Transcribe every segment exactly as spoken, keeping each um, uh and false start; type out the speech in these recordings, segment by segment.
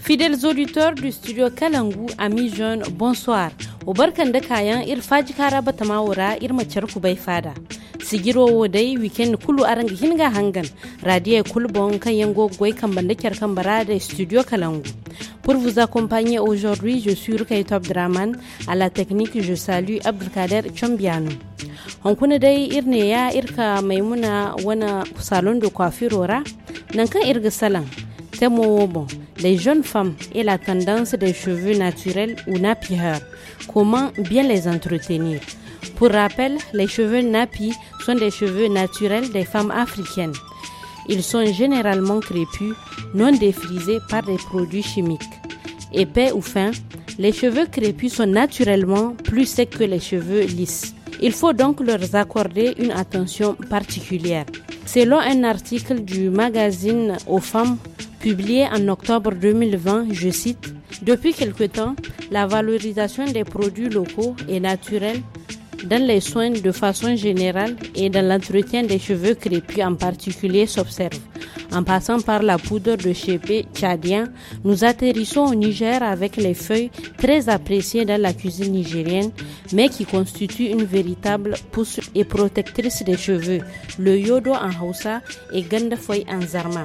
Fidèles auditeurs du studio Kalangu, amis jeunes, bonsoir. Au barkan da kayan ir faji kara bata mawura ir macer ku bai fada. Sigiro wo dai weekend kulu aranga hinga hangan. Radio kulbon kan yango goy kan banda kyar kan barada studio Kalangu. Pour vous accompagner aujourd'hui, je suis Rukay Top Draman. À la technique, je salue Abdelkader Chombiano. On kuna dai irne ya irka maimuna wana salon de coiffure ora. Nankan irga salan. Temo bon. Les jeunes femmes et la tendance des cheveux naturels ou nappy hair. Comment bien les entretenir? Pour rappel, les cheveux nappy sont des cheveux naturels des femmes africaines. Ils sont généralement crépus, non défrisés par des produits chimiques. Épais ou fins, les cheveux crépus sont naturellement plus secs que les cheveux lisses. Il faut donc leur accorder une attention particulière. Selon un article du magazine Aux femmes, publié en octobre deux mille vingt, je cite, « Depuis quelque temps, la valorisation des produits locaux et naturels dans les soins de façon générale et dans l'entretien des cheveux crépus en particulier s'observe. En passant par la poudre de chébé tchadien, nous atterrissons au Niger avec les feuilles très appréciées dans la cuisine nigérienne, mais qui constituent une véritable pousse et protectrice des cheveux, le yodo en Hausa et gandafoy en Zarma.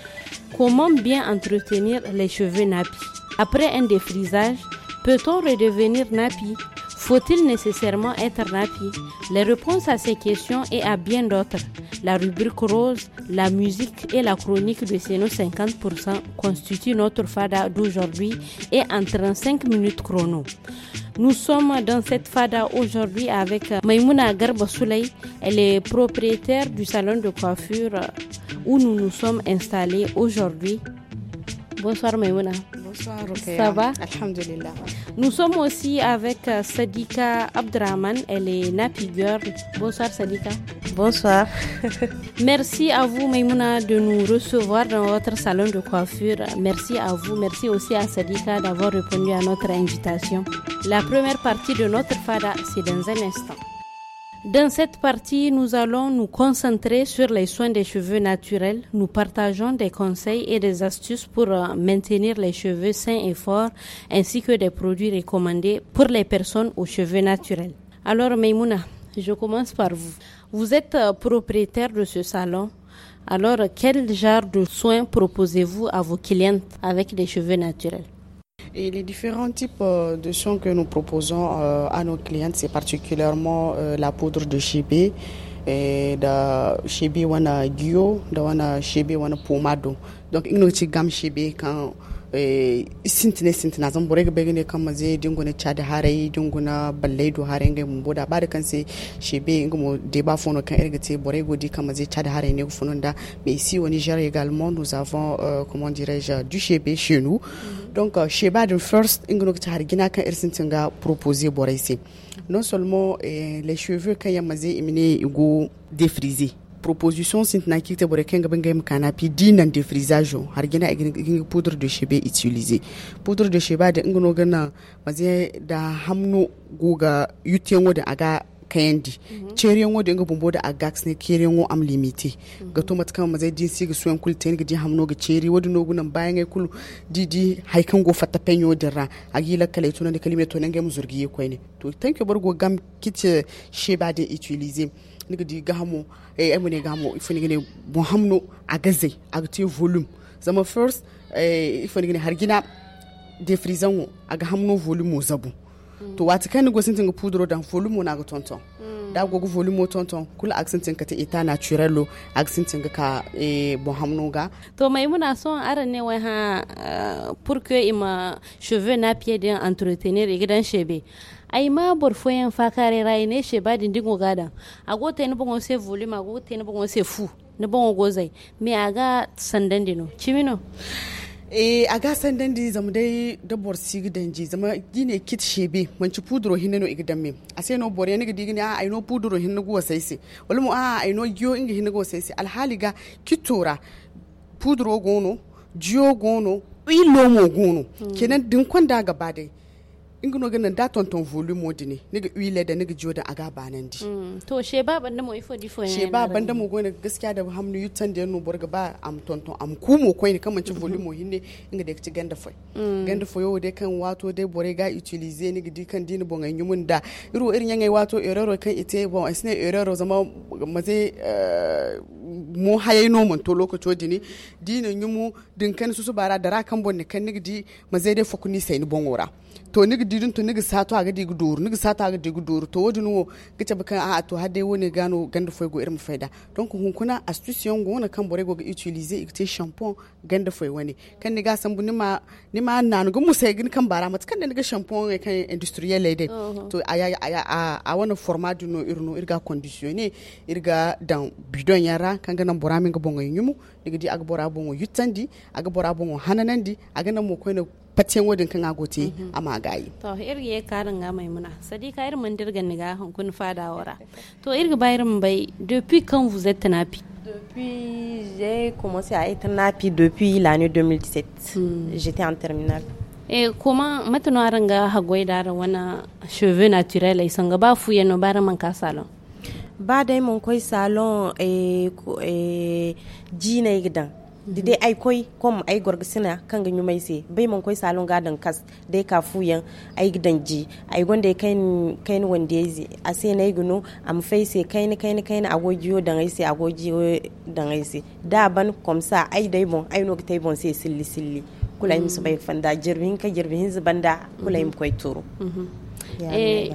Comment bien entretenir les cheveux nappy? Après un défrisage, peut-on redevenir nappy? Faut-il nécessairement être nappy? Les réponses à ces questions et à bien d'autres, la rubrique rose, la musique et la chronique de Seno cinquante pour cent constituent notre fada d'aujourd'hui et en trente-cinq minutes chrono. Nous sommes dans cette fada aujourd'hui avec Maimouna Garba Souley. Elle est propriétaire du salon de coiffure où nous nous sommes installés aujourd'hui. Bonsoir Maimouna. Bonsoir Rukaya. Ça va? Alhamdulillah. Nous sommes aussi avec Sadika Abdraman. Elle est nappy girl. Bonsoir Sadika. Bonsoir. Merci à vous Maimouna de nous recevoir dans votre salon de coiffure. Merci à vous. Merci aussi à Sadika d'avoir répondu à notre invitation. La première partie de notre fada, c'est dans un instant. Dans cette partie, nous allons nous concentrer sur les soins des cheveux naturels. Nous partageons des conseils et des astuces pour maintenir les cheveux sains et forts, ainsi que des produits recommandés pour les personnes aux cheveux naturels. Alors Maimouna, je commence par vous. Vous êtes propriétaire de ce salon. Alors, quel genre de soins proposez-vous à vos clientes avec des cheveux naturels? Et les différents types de soins que nous proposons à nos clientes, c'est particulièrement la poudre de chébé, de chébé wana guyo, de wana chébé wana pomado. Donc, une autre gamme chébé quand sintine sintine zan bore ga ne kan maze dingona chade harai dingona balle do harenga mboda ba da kan se shebe ngomo de ba fono kan ergete bore go di kan maze chade harai ne fono da mais ici au Niger également nous avons euh, comment dirais-je du shebe chez nous. Mm-hmm. Donc euh, sheba de first ngono chade gina kan ersintinga proposer bore ici. Non seulement euh, les cheveux kan ya maze imine go défriser. Proposition sintna kite bore kenga bengem kanapi dinan défrisage har gina igin poudre de chébé utilisé. Poudre de chébé da ngono gana maze da hamno goga yutengo da aga kayandi cheriyango da ngabumbo da agax ne keriyango am limité ga to matkan maze din siga suyan kulten ga di hamno ga cheri wodi no gunan bayan ai kulu didi haikan go fata penyo dira agila kale to ne kalime to ne ngam zurgi ko ne to tanke borgo gam kite chébé da utiliser niga di gamo eh amune gamo ifoni gene bo hamno agaze agte volume zama first eh ifoni gene hargina defrizanwo aga hamno volume mo zabu to wati kan go sintin poudre dan volume na ga tonton da go go volume tonton kula accentin ka ta ita naturelo accentin ka eh bo hamno ga to Maimouna son arane wai ha pour que ima cheveux nappy den entretenir gidan chébé ai ma bor foyen fakare rai ne she ba din dingo gada agote ne bongo se volume agote ne bongo se fu ne bongo gozai me aga sandan dino chimino eh aga sandan di zamu dai da bor sigi danji zama gine kit shebe manci pudro hinno igdan me ase no bor ne gidi gine a ai no pudro hinno go saisi wala mu a ai no gyo inga hinno go saisi alhaliga kitora pudro gono gyo gono ilo mo gono kenan din kwanda gaba dai ingino ganan da tonton volume modini niga huile da niga joda aga banandi mm. to she ba banda mo ifo difo she ba banda mo gona gaskiya da hamnu yutan da no borga ba am tonton am kumo koy ne kaman ci volume mo hinne inga da ci ganda foi mm. ganda foi yo de kan wato de bore ga utiliser niga di kan dini bon nyumun da iro irin yangai wato error kan ite bon asne error zama maze uh, mo haye no mon to lokaci dini dini nyumu din kan susu bara dara kan bon ne kan niga di maze de fokuni sai ni bon wora to niga didin to niga sato aga digu duru niga sato aga digu duru to wodin wo gice bakan a to hadde woni gano ganda foi go irin faida donc hun kuna astuce yon go na kan bore go ga utiliser ite shampoo ganda foi wani kan niga san bu nima nima nanu go musai gin kan bara mat kan niga shampoo kan industriel lede to aya aya a a wona format no irno irga conditionné irga dan bidon yara kan gana bora min go bongo nyumu niga di aga bora bongo yutandi aga bora bongo hananandi aga na mo ko na patien wodin kan agote mm-hmm. ama gayi to irgi ya karin ga maimuna sadika irin mun dirgan ni ga kun fada wora to irgi bayrin bai depuis quand vous êtes napi? Depuis j'ai commencé à être napi depuis l'année deux mille dix-sept. mm. J'étais en terminale. Et comment maintenant aranga hagoi dara wana cheveux naturels ay sanga ba fuye no bara man ka salon ba dai mon koy salon e e jina gidan dide ay koy comme ay gorgsina kanga nyumay se bay mon koy salon gadan kas dai ka fuyan ay gidan ji ay gonde kain kain wande zi ase nay guno am face kain kain kain agojiyo dan ay se agojiyo dan ay se da ban comme ça ay dai bon ay no tay bon se silli silli kula im su bay fanda jirvin ka jirvin zubanda kula im koy turu eh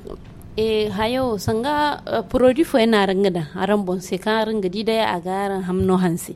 e hayo sanga uh, produit fo ena rangada aran bon se kan rangadi da ya agaran hamno hansi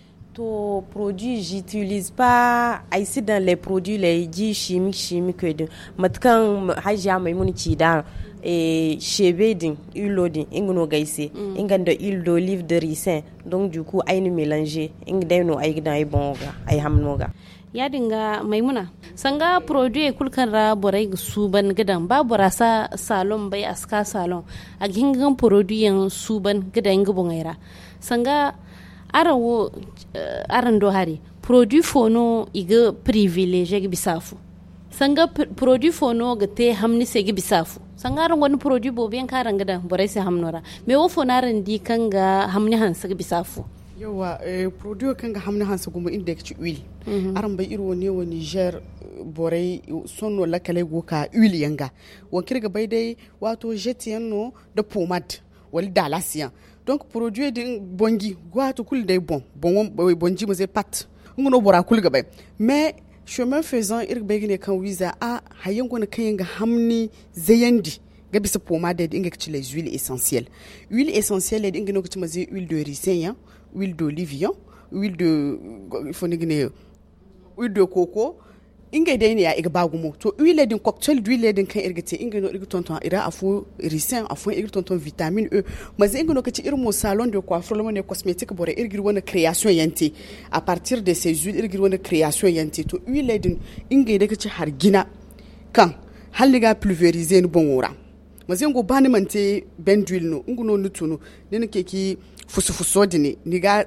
to produit j'utilise pas ici dans les produits les dits chimiques chimiques de matkan haja mai mun ci da e chebe din huile din ingno gaise mm. inganda huile d'olive de ricin donc du coup ay ni mélanger ingda no ay gida ay bonga ay hamnoga ya dinga maimuna sanga produit kulkan ra borai suban gidan ba borasa salon bai aska salon a gingan produit yan suban gidan gibon aira sanga arawo uh, aran do hari produit fono iga privilege gi bisafu sanga p- produit fono ga te hamni se gi bisafu sanga ran wani produit bo ben karan gidan borai se hamnora me wo fonaran di kanga hamni hansa gi bisafu yawa eh, produit kan ga hamna hansa gumo inda ci huile mm-hmm. aran bai iro ne wa Niger borai sonno lakale go ka huile yanga wa kirga bai dai wato jetiano da pomade wal dalasian donc produit din bongi wato kul dai bon bon bonji mo ze pat ngono bora kul ga bai mais chemin faisant irga bai ne kan wiza a hayen gona kan ga hamni zayandi ga bisa pomade dinga ci les huiles essentielles huile essentielle dinga no ci ma ze huile de ricin, huile d'olive, huile de fonigné, huile de coco. Inga dai ne ya iga bagumo to huile din cocktail d'huile din kan irgite inga no irga tonton ira afu ricin afu irga tonton vitamine E mas inga no kaci irmo salon de coiffure le ne cosmétique bore irga wona création yanti à partir de ces huiles irga wona création yanti to huile din inga dai kaci hargina kan halliga pulvériser ni bonora mas ingo bani mante ben d'huile no inga no nutuno ne ke ki fusufuso dini ni ga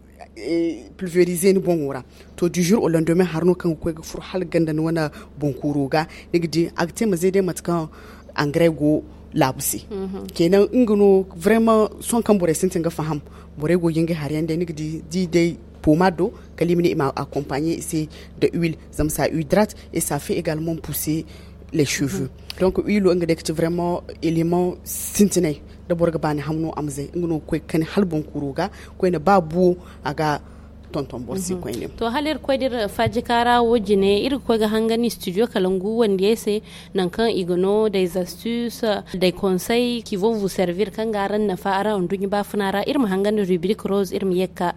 e, pulvériser ni bonora to du jour au lendemain harno kan ko fur hal ganda ni wana bonkuro ga ni gidi akte ma zede matkan engrais go labusi mm-hmm. kenan ingano vraiment son kan bore sintin ga faham bore go yinga har yanda ni gidi di dai pomado kalimini ma accompagner c'est de huile comme ça hydrate et ça fait également pousser les cheveux mm-hmm. donc huile nga dek vraiment élément sintinay da borga bani hamno amze ngono koy kan halbon kuruga koy na babu aga tonton borsi mm-hmm. koy ne to halir koy dir faji kara wojine ir koy ga hangani studio kalangu wanda yese nan kan igono des astuces des conseils qui vont vous servir kan garan na fara undunyi ba funara ir ma hangani rubrique rose ir mi yekka.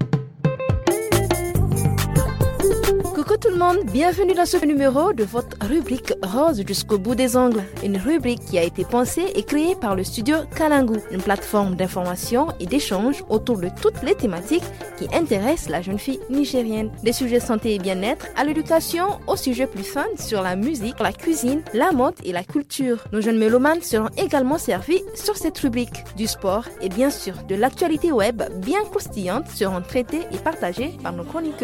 Coucou tout le monde, bienvenue dans ce numéro de votre rubrique Rose jusqu'au bout des ongles. Une rubrique qui a été pensée et créée par le studio Kalangu, une plateforme d'information et d'échange autour de toutes les thématiques qui intéressent la jeune fille nigérienne. Des sujets santé et bien-être à l'éducation, aux sujets plus fun sur la musique, la cuisine, la mode et la culture. Nos jeunes mélomanes seront également servis sur cette rubrique. Du sport et bien sûr de l'actualité web bien croustillante seront traitées et partagées par nos chroniqueuses.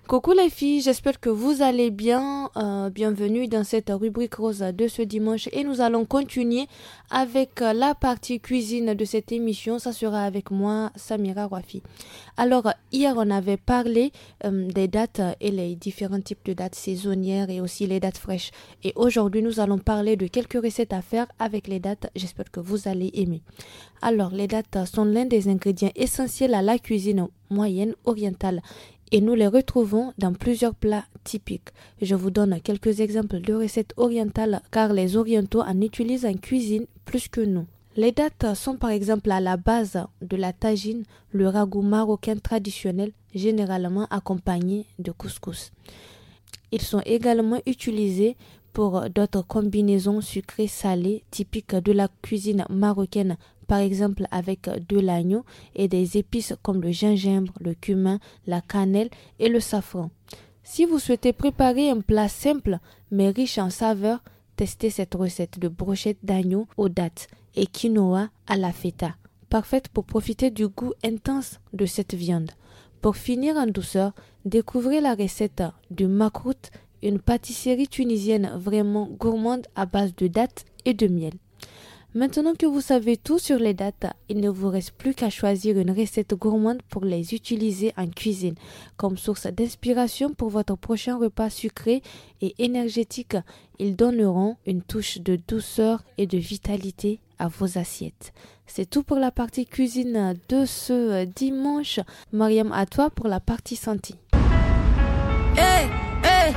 Coucou les filles, j'espère que vous allez bien. Euh, bienvenue dans cette rubrique rose de ce dimanche et nous allons continuer avec la partie cuisine de cette émission. Ça sera avec moi, Samira Wafi. Alors, hier on avait parlé euh, des dates et les différents types de dates saisonnières et aussi les dates fraîches. Et aujourd'hui, nous allons parler de quelques recettes à faire avec les dates. J'espère que vous allez aimer. Alors, les dates sont l'un des ingrédients essentiels à la cuisine moyenne orientale. Et nous les retrouvons dans plusieurs plats typiques. Je vous donne quelques exemples de recettes orientales car les orientaux en utilisent en cuisine plus que nous. Les dattes sont par exemple à la base de la tagine, le ragoût marocain traditionnel, généralement accompagné de couscous. Ils sont également utilisés pour d'autres combinaisons sucrées-salées typiques de la cuisine marocaine, par exemple avec de l'agneau et des épices comme le gingembre, le cumin, la cannelle et le safran. Si vous souhaitez préparer un plat simple mais riche en saveurs, testez cette recette de brochette d'agneau aux dattes et quinoa à la feta, parfaite pour profiter du goût intense de cette viande. Pour finir en douceur, découvrez la recette du makrout, une pâtisserie tunisienne vraiment gourmande à base de dattes et de miel. Maintenant que vous savez tout sur les dattes, il ne vous reste plus qu'à choisir une recette gourmande pour les utiliser en cuisine comme source d'inspiration pour votre prochain repas sucré et énergétique. Ils donneront une touche de douceur et de vitalité à vos assiettes. C'est tout pour la partie cuisine de ce dimanche. Mariam, à toi pour la partie santé. Hey, hey.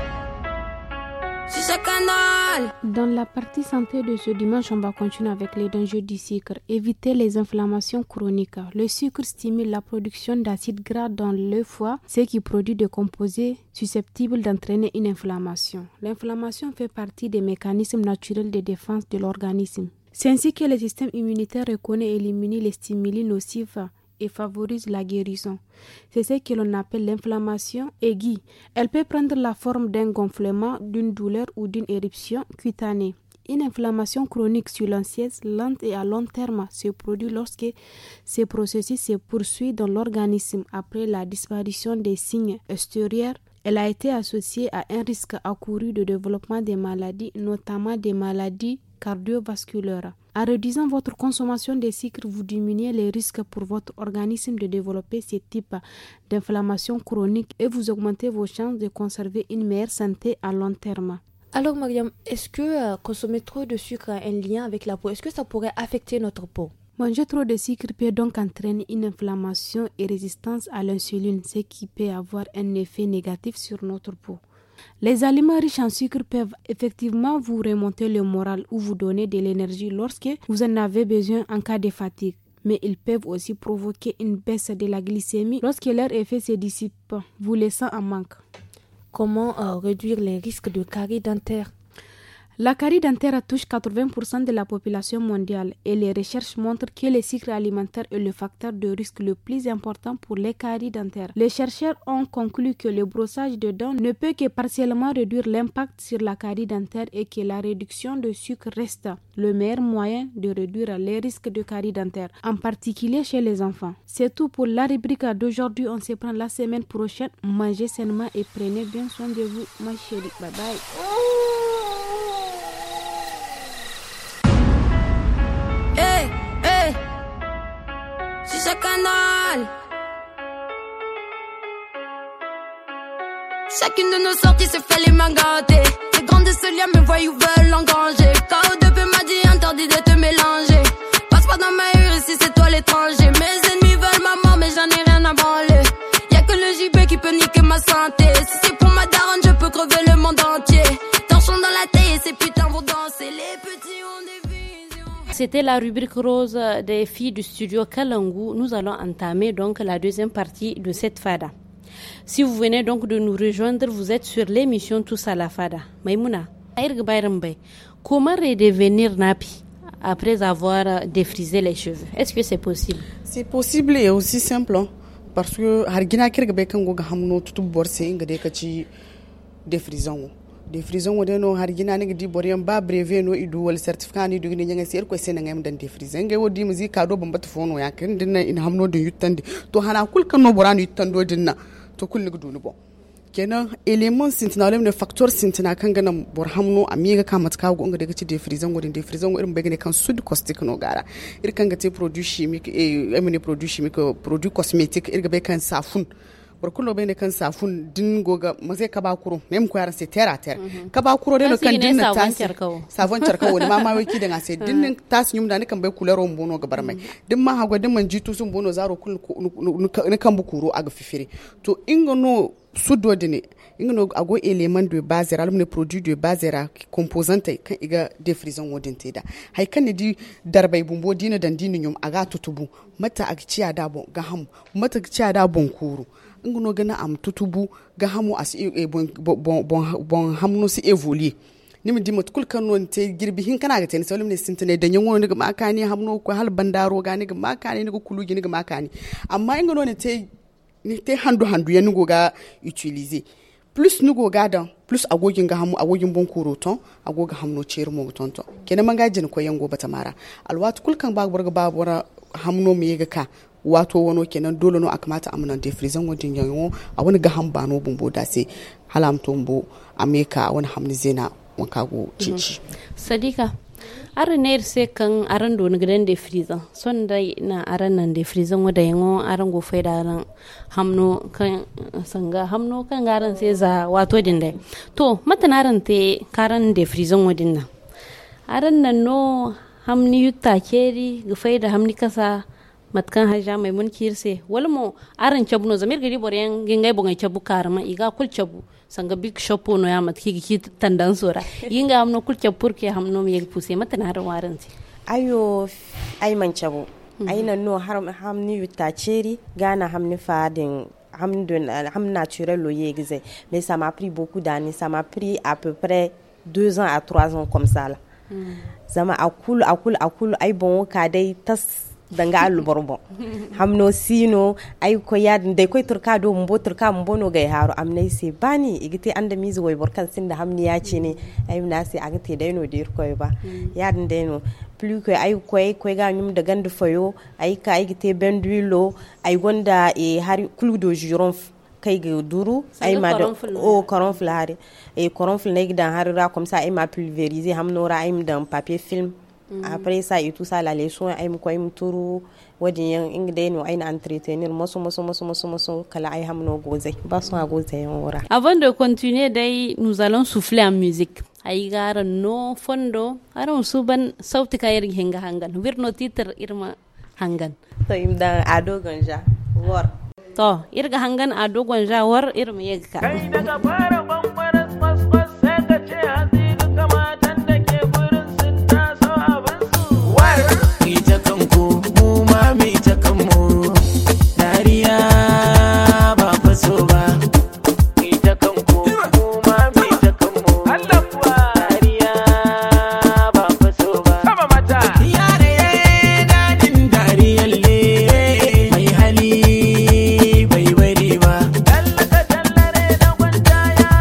C'est ce canal. Dans la partie santé de ce dimanche, on va continuer avec les dangers du sucre. Éviter les inflammations chroniques. Le sucre stimule la production d'acides gras dans le foie, ce qui produit des composés susceptibles d'entraîner une inflammation. L'inflammation fait partie des mécanismes naturels de défense de l'organisme. C'est ainsi que le système immunitaire reconnaît et élimine les stimuli nocifs et favorise la guérison. C'est ce que l'on appelle l'inflammation aiguë. Elle peut prendre la forme d'un gonflement, d'une douleur ou d'une éruption cutanée. Une inflammation chronique silencieuse, lente et à long terme se produit lorsque ce processus se poursuit dans l'organisme après la disparition des signes extérieurs. Elle a été associée à un risque accouru de développement des maladies, notamment des maladies cardiovasculaires. En réduisant votre consommation de sucre, vous diminuez les risques pour votre organisme de développer ce type d'inflammation chronique et vous augmentez vos chances de conserver une meilleure santé à long terme. Alors Mariam, est-ce que euh, consommer trop de sucre a un lien avec la peau? Est-ce que ça pourrait affecter notre peau? Manger trop de sucre peut donc entraîner une inflammation et résistance à l'insuline, ce qui peut avoir un effet négatif sur notre peau. Les aliments riches en sucre peuvent effectivement vous remonter le moral ou vous donner de l'énergie lorsque vous en avez besoin en cas de fatigue. Mais ils peuvent aussi provoquer une baisse de la glycémie lorsque leur effet se dissipe, vous laissant en manque. Comment euh, réduire les risques de carie dentaire? La carie dentaire touche quatre-vingts pour cent de la population mondiale et les recherches montrent que le sucre alimentaire est le facteur de risque le plus important pour les caries dentaires. Les chercheurs ont conclu que le brossage de dents ne peut que partiellement réduire l'impact sur la carie dentaire et que la réduction de sucre reste le meilleur moyen de réduire les risques de carie dentaire, en particulier chez les enfants. C'est tout pour la rubrique d'aujourd'hui. On se prend la semaine prochaine. Mangez sainement et prenez bien soin de vous, ma chérie. Bye bye. Hey, hey. C'est ce canal. Chacune de nos sorties se fait les mains gâtées. Les grands de ce lien me voyous veulent engranger. K O deux P m'a dit interdit de te mélanger. Passe pas dans ma rue ici c'est toi l'étranger. Mes ennemis veulent ma mort mais j'en ai rien à branler. Y'a que le J B qui peut niquer ma santé. Si c'est pour ma daronne je peux crever le monde entier. Torchons dans la taille et ces putains vont danser. Les petits ont des visions. C'était la rubrique rose des filles du studio Kalangu. Nous allons entamer donc la deuxième partie de cette fada. Si vous venez donc de nous rejoindre, vous êtes sur l'émission Tous à la Fada. Maïmouna, comment redevenir napi après avoir défrisé les cheveux? Est-ce que c'est possible? C'est possible et aussi simple, hein, parce que hargina kirga kan go hamno tutu borse ngade kaci défrisant. Défrisant wodeno hargina ne di boriam ba brevet no idu wal certificat ni dugni nyanga ser ko sen ngam dan défrisant nge wodi muzi kado bamba fono ya kan dinna in hamno de yuttande to hana kul kan no borano yuttando dinna to kulni gudu bon kenan element sintina wala ne factor sintina kan gana bor hamno amiga kamat ka go nga daga ci defrizan godin defrizan go irin bagane kan sud caustic no gara ir kan ga te produit chimique e amene produit chimique produit cosmétique ir ga be kan safun bor kullo be ne kan safun din goga maze ka ba kuro mem ko yaran se terre à terre ka ba kuro de no kan din na tas savon charka woni mama waki da ngase din tas nyum da ne kan be kulero mbono ga barmai din ma hago din man jitu sun bono zaro kul ne kan bu kuro aga fifiri to ingono sudo dine ingano ago element de base ra le produit de base ra composante kan iga defrison wodin teda hay kan ne di darbay bumbo dina dan dinin yum aga tutubu mata agciya da bon ga ham mata agciya da bon kuru ingano gana am tutubu ga hamu as e bon bon bon hamno si évoluer nimi di mat kul kan non te girbi hin kana ga ten sawlim ne sintene da nyango ne ga makani hamno ko hal bandaro ga ne ga makani ne ga kulugi ne ga makani amma ingano ne te ni te handu handu ya nugo ga utiliser plus nugo ga dan plus agogin ga hamu agogin bon kuroton agoga hamno cer mo tonto kenan manga jin ko yango bata mara alwatu kulkan ba burga ba bora hamno me ga ka wato wono kenan dole no akamata amnan de frizan wodin yango a wani ga hamba no bumbo da sai halam tombo ameka wani hamni zena wanka go cici sadika aran ne se kan aran do ni gidan de frizan son dai na aran nan de frizan wada yango aran go faida ran hamno kan sanga hamno kan garan sai za wato din dai to matanaran te karan de frizan wadin nan aran nan no hamni yutta keri ga faida hamni kasa matkan haja mai mun kirse walmo aran chabu no zamir gari boryan gingai bonga chabu karama iga kul chabu sanga big shop no ya matki gi tandan sora yinga amno kul chapur ke hamno mi puse mata na waran si ayo ay man chabu ay na no har hamni yuta cheri gana hamni fadin hamdun ham naturel lo yegize mais ça m'a pris beaucoup d'années ça m'a pris à peu près deux ans à trois ans comme ça là mm. zama akul akul akul ay bon ka dai tas danga alu borbo hamno sino ay ko yad de koy turka do mbo turka mbo no gay haro amnay se bani igite anda mizo way borkan sinda hamni ya ci ne ay na se agate dai no dir koy ba yad de no plus que ay koy koy ga nyum de gandu fayo ay ka igite benduilo ay gonda e hari kulu do juron kay ga duru ay ma do o coron flare e coron fl negi dan harira comme ça ay ma pulvériser hamno ra ay dan papier film. Mm. Après ça et tout ça la leçon ay mu koy mu turu wadi yan ingde no ay na entretenir moso moso moso moso moso kala ay hamno goze ba so goze yon wora. Avant de continuer dai nous allons souffler en musique ay gara no fondo aron suban sauti kayir hinga hangan wirno titre irma hangan to imda ado ganja wor to irga hangan ado ganja wor irma yegka kai daga fara bambaras masmas sai ka ce hazilu kamatan da ke gurin sun taso abin su war ita kanku mu ma mi ta kanmu dariya ba faso ba ita kanku mu ma mi ta kanmu Allah kuwa dariya ba faso ba sama mata yare dadin dariyar le mai hali bai bari ba tallaka tallare da gwanta ya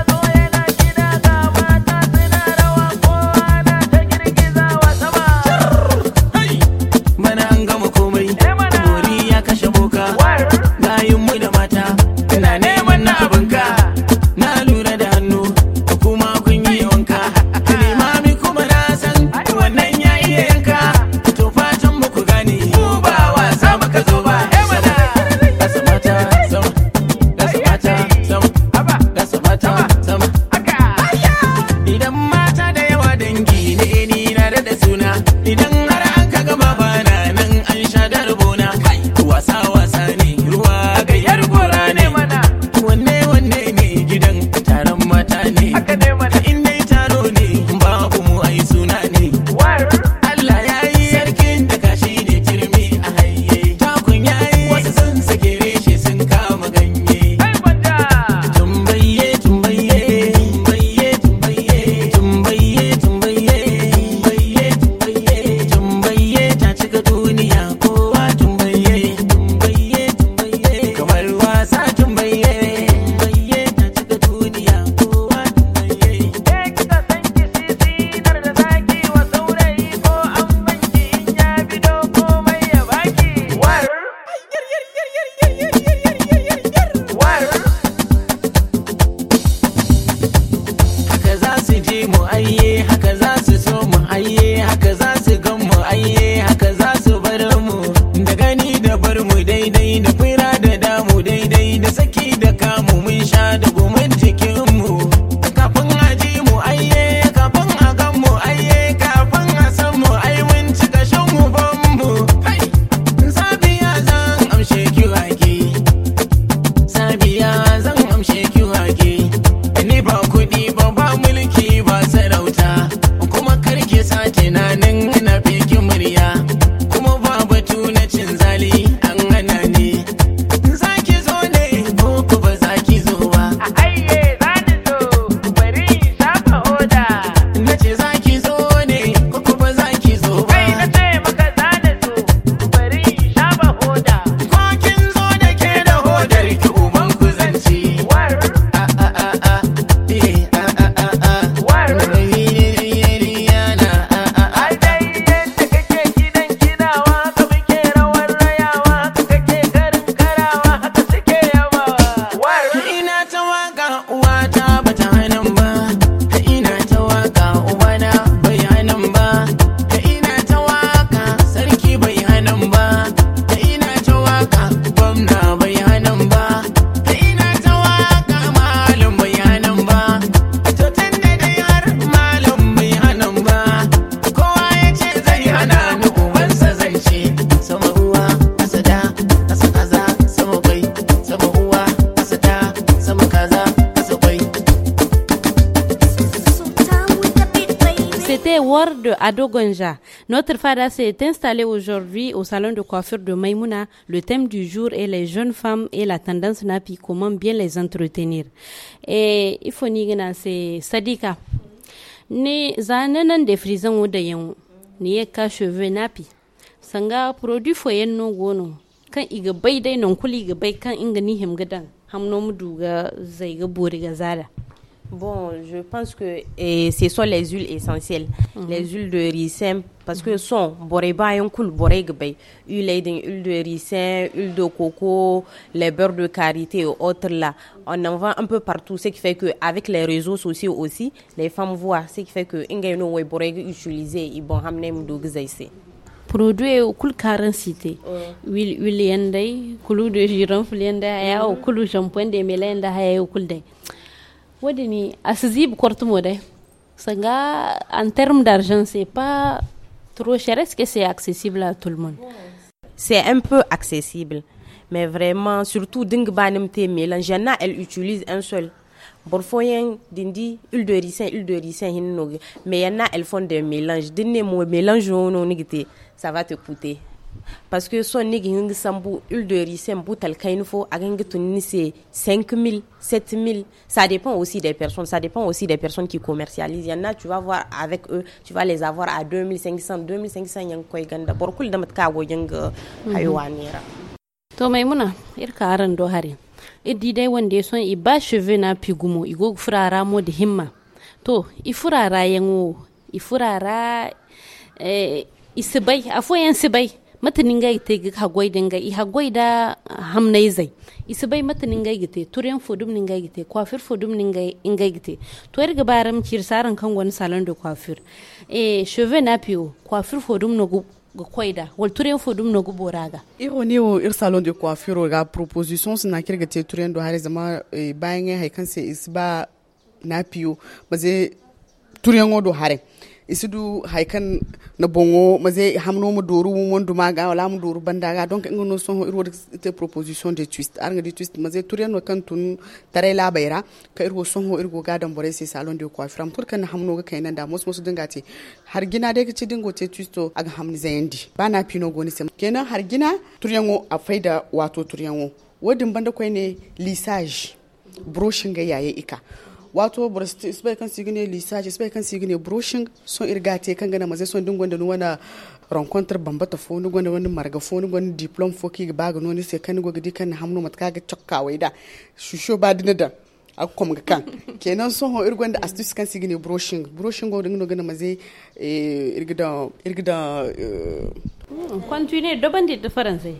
C'était Ward de Ado Gonja. Notre fada s'est installée aujourd'hui au salon de coiffure de Maïmouna. Le thème du jour est les jeunes femmes et la tendance napi, comment bien les entretenir. Et il faut dire que c'est Sadika. Ni zanenan de frison ou de yon, ni ka cheveux napi. Sanga produit foyen no gono. Kan iga bai dai non kuli ga bai kan inga ni him gadan. Hamno mu duga zai ga bori ga zada. Bon, je pense que et ce sont les huiles essentielles, mm-hmm. les huiles de ricin, parce que sont boreba yon cool boregbay, huile huile de ricin, huile de coco, les beurres de karité et autres là, on en vend un peu partout, ce qui fait que avec les réseaux sociaux aussi, les femmes voient, ce qui fait que inga no way boreg utiliser, ils bon hamne mdo gzaïse. Produit au cool carancité, huile huile yandai, coulou de girofle yandai, ya au coulou shampoing de melenda ya au cool day. Wadini asizib kortumo dai sanga en termes d'argent c'est pas trop cher, est-ce que c'est accessible à tout le monde? C'est un peu accessible mais vraiment surtout ding banim te mélange yana elle utilise un seul borfoyen dindi huile de ricin huile de ricin hinno mais yana elles font des mélanges dinne mo mélange no nigité ça va te coûter parce que son nigi hingi sambu huile de ricin boutal kainfo agangi tunni c'est cinq mille sept mille, ça dépend aussi des personnes, ça dépend aussi des personnes qui commercialisent. Il y en a, tu vas voir avec eux, tu vas les avoir à deux mille cinq cents, deux mille cinq cents yang koy ganda borkul damat ka go yang hayawanira. To Maimuna irka aran do hari iddi dai wanda son i ba cheveux na pigumo i go furara mo de himma to i furara yango i furara eh isibai afoyan sibai matanin ga ite ga hagwai dinga i hagwai da hamnai zai isibai matanin ga gite turen fodum ninga gite coiffure fodum ninga inga gite to erga baram kirsaran kan wani salon de coiffure eh cheveux na pio coiffure fodum no go koida wal turen fodum no go boraga ironi o ir salon de coiffure ga proposition sina kirga te turen do har zama bayan hay kan se isba na pio maze turen do hare isidu haikan na bongo maze hamno mo doru mo nduma ga wala mo doru bandaga donc ngono son irwo te proposition de twist arga de twist maze turiano kan tun tare la bayra ka irwo son ho irgo ga dan bore sai salon de coiffure am turkan hamno ga kainan da mos mos dinga te har gina de kici dingo te twisto aga hamni zayandi bana pino goni sem kenan har gina turiano a faida wato turiano wodin banda koy ne lissage brushing ga yaye ika wato bursti isbai kan sigine lisage isbai kan sigine brushing son irgate kan gana maze son dingon da wana rencontre bambata fo ni gonda wani marga fo ni gonda diplôme fo ki ba ga noni se kan go gidi kan hamno mat kaga chokka waida shusho ba dinada akom ga kan kenan son ho irgon da astuce kan sigine brushing brushing go dingo gana maze eh irgida irgida continue do bandi de français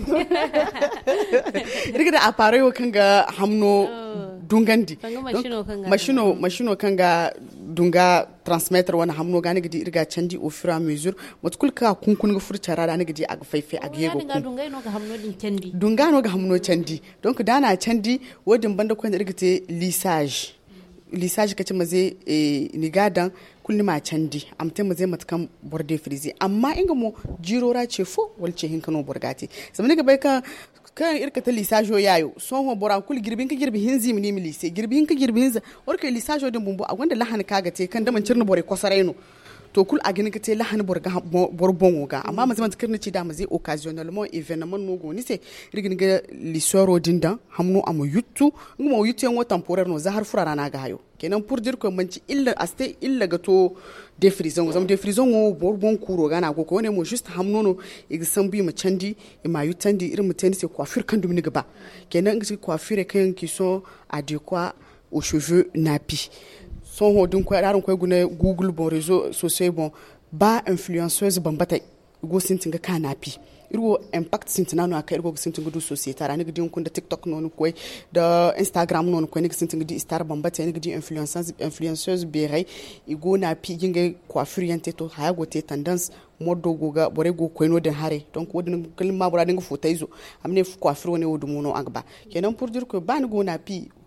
irgida appareil kan ga hamno dungandi machino machino kanga dunga transmettre wana hamno gane gidi irga candi au fur et à mesure matkul ka kunkun ga furcara da ne gidi ag faife ag yego kun dunga no ga hamno din candi dunga no ga hamno candi donc dana candi wodin banda ko irga te lissage lissage kace maze e ni gadan kulli ma candi amte maze matkan borde frizi amma inga mo jirora ce fo walce hinkano borgati zamani ga bai ka kan irka ta lisajo yayo son ho boran kul girbin ka girbi hinzi mini mi lise girbin ka girbi hinza orka lisajo din bumbu a wanda lahan kaga te kan da man cirna bore kosareno to kul a ginin ka te lahan borga borbon ga amma mazaman kirni ci da maze occasionnellement événement no go ni se rigin ga lisoro dinda hamno am yuttu ngmo yuttu en temporaire no zahar furara na ga hayo kenan pour dire que manci illa aste illa ga to de frison zam de frison o borbon kuro gana go ko ne mo juste hamno no exam bi ma candi e ma yutandi irin mutane se coiffure kan dum ni gaba kenan ngi coiffure kan qui sont adéquats aux cheveux napis son ho dun ko daron ko gune google bon réseau social bon ba influenceuse bambata go sintinga kanapi irwo impact sintina no aka irwo sintinga du société ara ne gidi kun da tiktok no ko da instagram no ko ne sintinga di star bambata ne gidi influenceuse influenceuse bere igo na pi ginga coiffure yante to haya go te tendance modo goga bore go ko no den hare donc wodin kalma bura dinga fotaizo amne coiffure ne wodu mono agba kenan pour dire que ban go na pi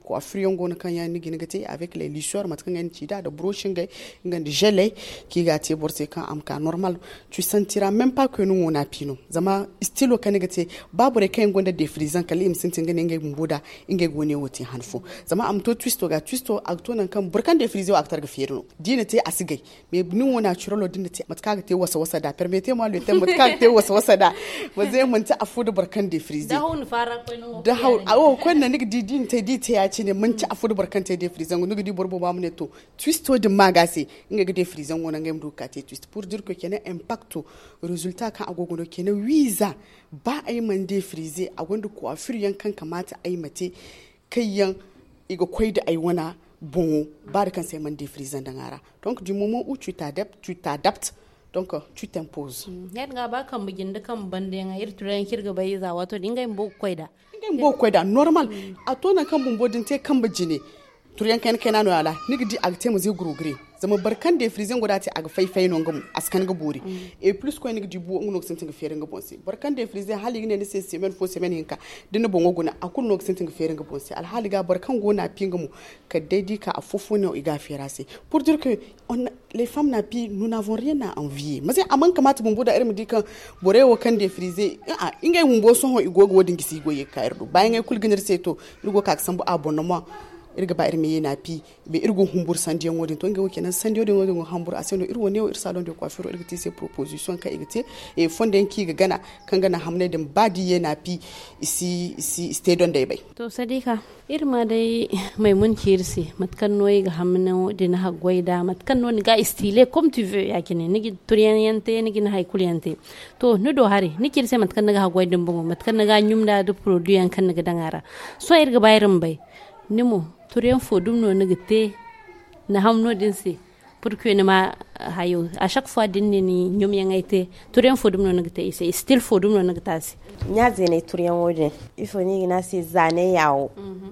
coiffure ngo na kan ya ni ginigate avec les lisseurs mat kan yan tida de broching ngan de gelé qui gati borse kan am ka normal tu sentiras même pas que nous on a pino zama style kan gate babu re kan gonda defrizan kali im sentin ngane ngai mboda ingai gone woti hanfo zama am to twisto ga twisto acto nan kan burkan defrizo acteur ga fierno dinete asigay mais nous on a natural dinete mat ka gate wasa wasa da permettez-moi le terme mat ka gate wasa wasa da wazai mun ta afu da burkan defrizo da hon fara ko no da haul awo ko nan nig di din te di te ya ci ne mun ci afu da burkan te defrizo nig di borbo ba mun ne to twisto de magasi inga ga defrizo ngona ngam do ka te twist pour dire que kene impacto résultat kan agogo no kene wiza ba ai man defrize a wanda coiffure yankan kamata ai mate kayan iga kwai da ai wana bon ba da kan sai man defrize dan ara donc du moment où tu t'adaptes tu t'adaptes donc tu t'imposes yar ga ba kan bugin da kan bande yan ir turan kirga bai za wato dinga mbo kwaida dinga mbo kwaida normal a to na kan bumbo din te kan bujine turan kan kana no ala nigi di agte mu zai gurugure zama barkan de frizen guda ta aga faifai non gam askan ga bori e plus ko nigi di bu ngno sentin ga fere ga bonse barkan de frizen hali ne se semen fo semen hinka dinna bongo guna akun no sentin ga fere ga bonse al hali ga barkan gona pinga mu ka daidi ka afofo ne iga fera se pour dire que on les femmes na pi nous n'avons rien à envier mais aman kamata bumbo da irin dikan borewo kan de frizen a ingay bumbo so ho igogo wodin gisi goye ka irdo bayan ay kul ginir se to lugo ka sambu abonnement irga ba irmi yana pi be irgo humbur sandiyan wodin to ngewo kenan sandiyo de wodin humbur aseno irwo ne ir salon de coiffure irga tise proposition ka igite e fonden ki ga gana kan gana hamne din badi yana pi isi isi stadion dai bai to sadika irma dai maimun kirsi matkan noy ga hamne din ha goida matkan no ga style comme tu veux yakine nigi turiyanante nigi na haikuliante to no do hari ni kirse matkan ga ha goidin bongo matkan ga nyumda do produit yan kan ga dangara so irga bayram bai nimo turiyan fodum no nigite na hamno dinsi pour que ne ma hayo à chaque fois dinni ni nyum yangaite turiyan fodum no nigite ise still fodum no nigitasi nya zene turiyan wode ifo ni gina se zane yawo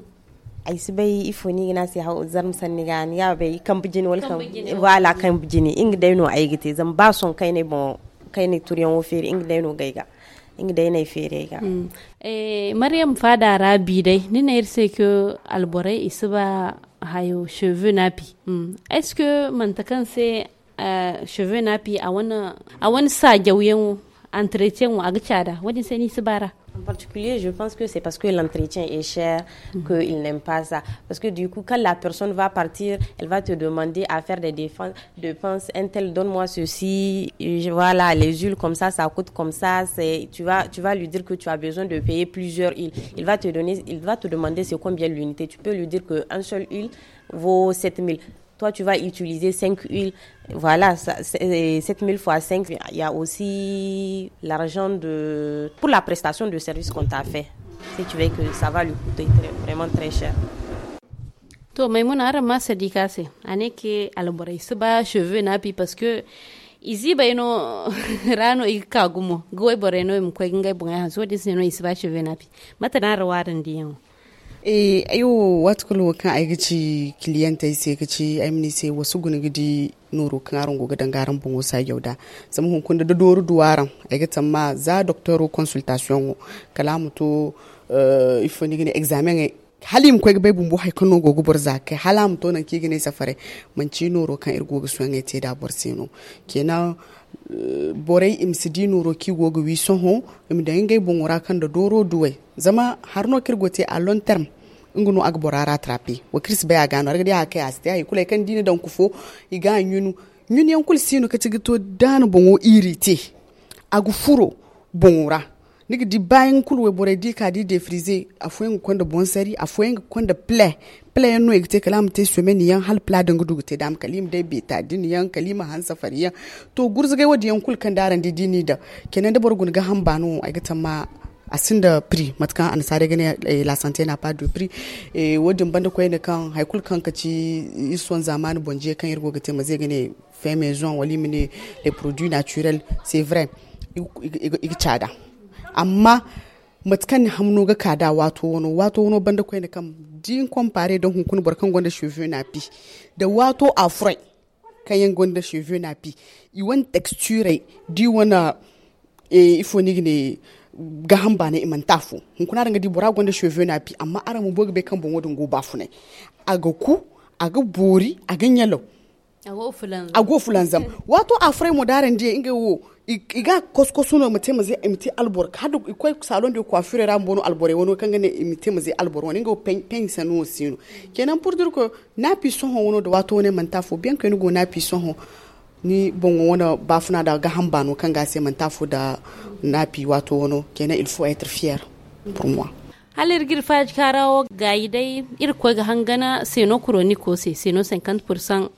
ai sibai ifo ni gina se hawo zarm sanniga ni ya bai kan bijini wal kan wala kan bijini ing dai no ai gite zan ba son kai ne bon kai ne turiyan wo feri ing dai no gaiga ing dai ne fere ga mm. eh Mariam fada rabi dai ni na irse que alborai isba hayo cheveux napi mm. est-ce que mantakan se uh, cheveux napi a wana a wani sa jawyen entretien wa agchada wani sai ni sibara. En particulier, je pense que c'est parce que l'entretien est cher mm-hmm. qu'ils n'aiment pas ça. Parce que du coup, quand la personne va partir, elle va te demander à faire des dépenses. Un tel, donne-moi ceci, voilà, les huiles comme ça, ça coûte comme ça. C'est, tu vas, tu vas lui dire que tu as besoin de payer plusieurs huiles. Il va te donner, il va te demander c'est combien l'unité. Tu peux lui dire qu'un seul huile vaut sept mille. Toi, tu vas utiliser cinq huiles. Voilà, ça, sept mille fois cinq. Il y a aussi l'argent de, pour la prestation de service qu'on t'a fait. Si tu veux que ça va lui coûter très, vraiment très cher. To Maimouna arama sadika se aneke alborai suba cheveux napi parce que izi bayno rano ikagumo goy boreno im ko ngai bunga haso diseno isba cheveux napi mata na rawaran diyan. eh ayo watkulu kan ai gici cliente sai gici ai mini sai wasu guni gidi nuru kan aron goga dangaran bungo sa yauda sama hun kun da doru duwaran ai gitan ma za docteur consultation kalamu to euh il faut ni gini examen halim ko be bumbu hay kono gogo borza ke halam to nan ki gine safare man ci nuru kan irgo go suwan te da borseno kenan borai imsidi nuru ki gogo wi soho mi da ngay bungura kan da doro duwe zama harno kirgote a long terme ngunu ag borara trapi wa kris baya gano ragadi ake asti ay kula kan dina dan kufo iga nyunu nyun yan kul sinu ka tigito dan bongo irite agu furo bongura nigi di bayin kul we bore di ka di defriser afoyen konda bonsari afoyen konda play play no egte kalam te semeni yan hal pla dangu dugute dam kalim de beta din yan kalima han safariya to gurzgai wadi yan kul kan daran di dini da kenan da borgun ga hambano ay gata ma asinda prix matkan an sare gane la santé n'a pas de prix et wodin banda koy ne kan haykul kan kaci ison zamani bonje kan irgo gate maze gane fait maison wali mine les produits naturels c'est vrai i chada amma matkan hamno ga kada wato wono wato wono banda koy ne kan din compare don kun barkan gonda cheveux na pi da wato afrai kayan gonda cheveux na pi i won texture di wana e il faut ni ne ga hamba ne imantafu hun kuna ranga di bora gonda cheveux na pi amma ara mu boga be kan bon wodin go bafu ne aga ku aga bori aga nyalo ago fulan ago fulan zam wato afrai mo daren je inga wo iga koskoso no mutema zai imiti albor hadu ikoi salon de coiffure ram bono albore wono kanga ne imiti zai albor wono ngo pen pen sanu sino kenan pour dire que na pi son wono de wato ne mantafo bien que ngo na pi son ni bon wono bafuna da ga hambano kanga se mantafo da na pi wato wono kenan il faut être fier pour moi halir faj karawo gaidai ir ko ga hangana seno chronique c'est seno cinquante pour cent.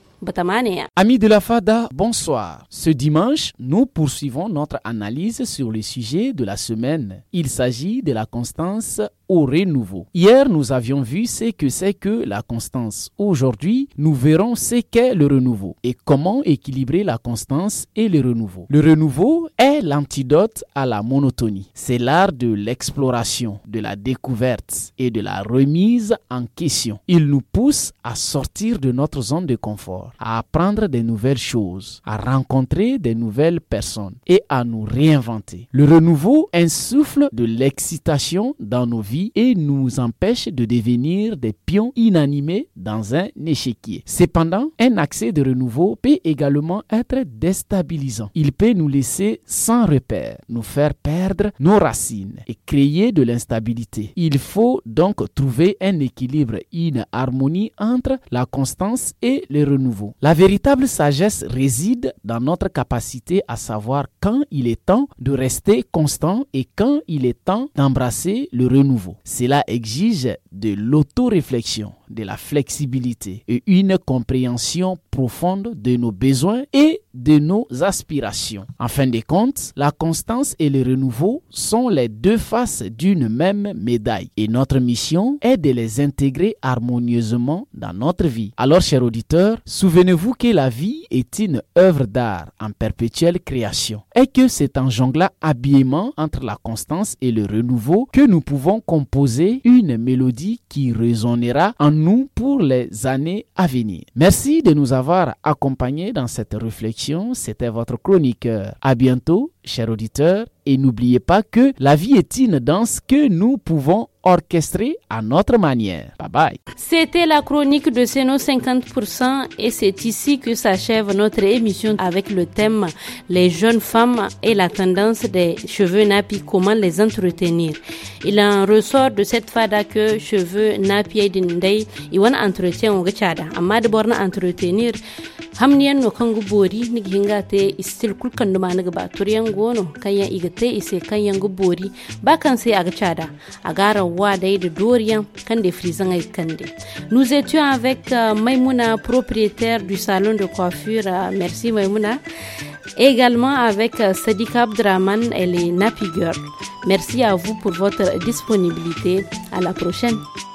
Amis de la Fada, bonsoir. Ce dimanche, nous poursuivons notre analyse sur le sujet de la semaine. Il s'agit de la constance au renouveau. Hier, nous avions vu ce que c'est que la constance. Aujourd'hui, nous verrons ce qu'est le renouveau et comment équilibrer la constance et le renouveau. Le renouveau est l'antidote à la monotonie. C'est l'art de l'exploration, de la découverte et de la remise en question. Il nous pousse à sortir de notre zone de confort, à apprendre des nouvelles choses, à rencontrer des nouvelles personnes et à nous réinventer. Le renouveau insuffle de l'excitation dans nos vies et nous empêche de devenir des pions inanimés dans un échiquier. Cependant, un accès de renouveau peut également être déstabilisant. Il peut nous laisser sans repère, nous faire perdre nos racines et créer de l'instabilité. Il faut donc trouver un équilibre, une harmonie entre la constance et le renouveau. La véritable sagesse réside dans notre capacité à savoir quand il est temps de rester constant et quand il est temps d'embrasser le renouveau. Cela exige de l'autoréflexion, de la flexibilité et une compréhension profonde de nos besoins et de nos aspirations. En fin de compte, la constance et le renouveau sont les deux faces d'une même médaille et notre mission est de les intégrer harmonieusement dans notre vie. Alors, chers auditeurs, souvenez-vous que la vie est une œuvre d'art en perpétuelle création et que c'est en jonglant habilement entre la constance et le renouveau que nous pouvons composer une mélodie qui résonnera en nous pour les années à venir. Merci de nous avoir accompagnés dans cette réflexion. C'était votre chroniqueur. À bientôt, chers auditeurs, et n'oubliez pas que la vie est une danse que nous pouvons orchestrer à notre manière. Bye bye. C'était la chronique de Seno cinquante pour cent et c'est ici que s'achève notre émission avec le thème les jeunes femmes et la tendance des cheveux nappi, comment les entretenir. Il en ressort de cette fada que cheveux nappi dindai iwan entretien on gachada amma de borna entretenir hamniyan no kangu bori ni hinga te istil kulkan duma na gaba turiyan gono kanyan igate ise kanyan gubori ba kan sai aga chada agara wa dai de dorian kan de frizan ay kande. Nous étions avec euh, Maimouna, propriétaire du salon de coiffure. Euh, merci Maimouna. Également avec euh, Sadika Abdraman, elle est Nappy Girl. Merci à vous pour votre disponibilité. À la prochaine.